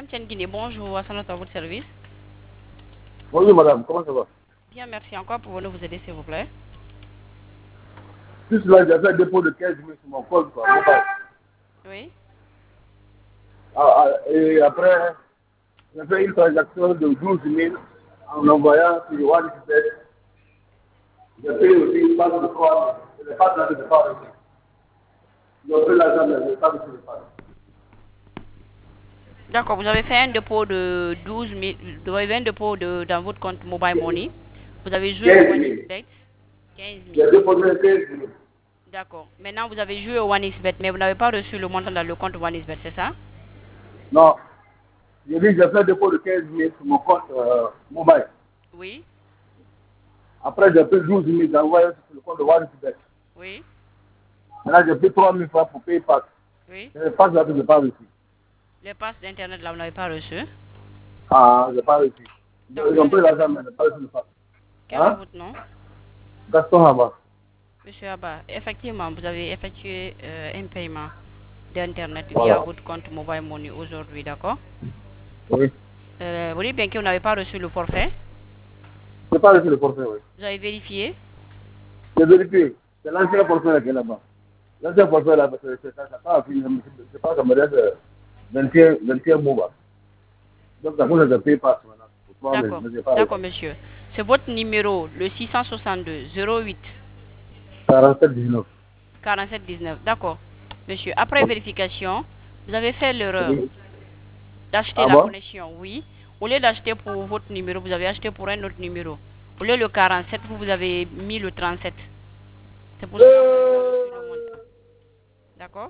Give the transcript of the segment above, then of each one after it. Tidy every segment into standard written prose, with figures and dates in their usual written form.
Guinée, bonjour, à votre service. Bonjour madame, comment ça va? Bien, merci. Encore pouvons-nous vous aider, s'il vous plaît? Juste là, j'ai fait un dépôt de 15 000 sur mon compte, quoi. Oui. Et après, j'ai fait une transaction de 12 000 en envoyant sur le OneXBet. J'ai payé aussi une passe de 3 000. Le passe là, je n'ai pas reçu. J'ai pris l'argent, mais je n'ai pas reçu le passe. D'accord, vous avez fait un dépôt de 12 000, vous avez un dépôt dans votre compte Mobile Money. Vous avez joué au 15 000. OneXBet, 15 J'ai 000. déposé 15 000. D'accord. Maintenant, vous avez joué au OneXBet, mais vous n'avez pas reçu le montant dans le compte OneXBet, c'est ça? Non, j'ai dit j'ai fait un dépôt de 15 000 sur mon compte mobile. Oui. Après, j'ai pris 12 000, j'ai envoyé sur le compte de OneXBet. Oui. Maintenant, j'ai pris 3 000 francs pour payer passe. Oui. Et le passe là, je n'ai pas reçu. Les passes d'Internet, là, vous n'avez pas reçu. Ah, je n'ai pas réussi. Donc, Ils ont pris l'argent, mais je n'ai pas réussi le faire. quel est Hein? votre nom? Gaston Hama. Monsieur Abba, effectivement, vous avez effectué un paiement d'Internet via Voilà. votre compte Mobile Money aujourd'hui, d'accord? Oui. Vous dites bien que vous n'avez pas reçu le forfait. Je n'ai pas réussi le forfait, oui. Vous avez vérifié? J'ai vérifié. C'est l'ancien forfait qui est là-bas. L'ancien forfait là, ça pas fini. Je pense que ça me reste 21 mois. Donc, ça cause de payer passe maintenant. Pour toi, D'accord. mais je n'ai pas réussi. D'accord, monsieur. C'est votre numéro, le 662 08 47 19. 47 19. D'accord. Monsieur, après vérification, vous avez fait l'erreur Oui. d'acheter Ah la bon? connexion, oui. Au lieu d'acheter pour votre numéro, vous avez acheté pour un autre numéro. Au lieu le 47, vous avez mis le 37. C'est pour cela que vous n'avez pas reçu le montant. D'accord?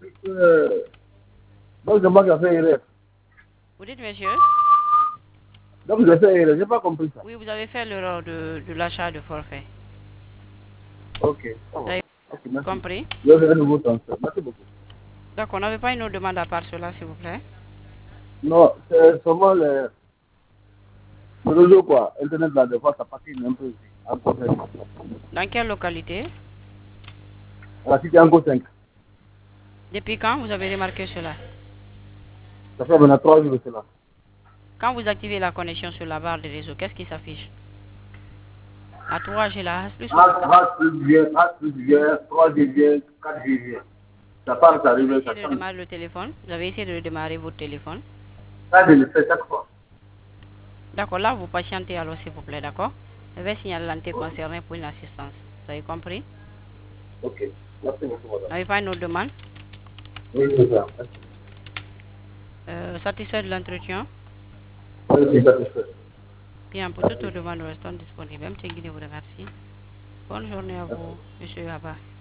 Donc, je m'en fait erreur. Vous dites, monsieur? Donc, j'ai fait erreur. Je n'ai pas compris ça. Oui, vous avez fait l'erreur de l'achat de forfait. Ok. Ça Vous va. avez Ok, merci. compris? Je vais faire un nouveau transfert. Merci beaucoup. D'accord, on n'avait pas une autre demande à part cela, s'il vous plaît. Non, c'est seulement le réseau, quoi. Internet, là, des fois, ça patine un peu ici. Encore 5. Dans quelle localité? À la cité encore 5. Depuis quand vous avez remarqué cela? Ça fait maintenant 3 jours de cela. Quand vous activez la connexion sur la barre de réseau, qu'est-ce qui s'affiche? La 3G, la plus ou la 4G? H plus vient, 3G vient, 4G vient. Ça part, ça Vous avez arrive, essayé ça de change. redémarrer le téléphone? Vous avez essayé de redémarrer votre téléphone? Ça, je le fais chaque fois. D'accord, là, vous patientez alors, s'il vous plaît, d'accord? Je vais signaler l'antenne concernée pour une assistance. Vous avez compris? Ok. Merci beaucoup, Vous madame. n'avez pas une autre demande? Oui, c'est ça. Merci. Satisfait de l'entretien? Oui, je suis satisfait. Bien, pour toute Merci. demande, nous restons disponibles. M. Guinée vous remercie. Bonne journée à Merci. vous, monsieur Abba.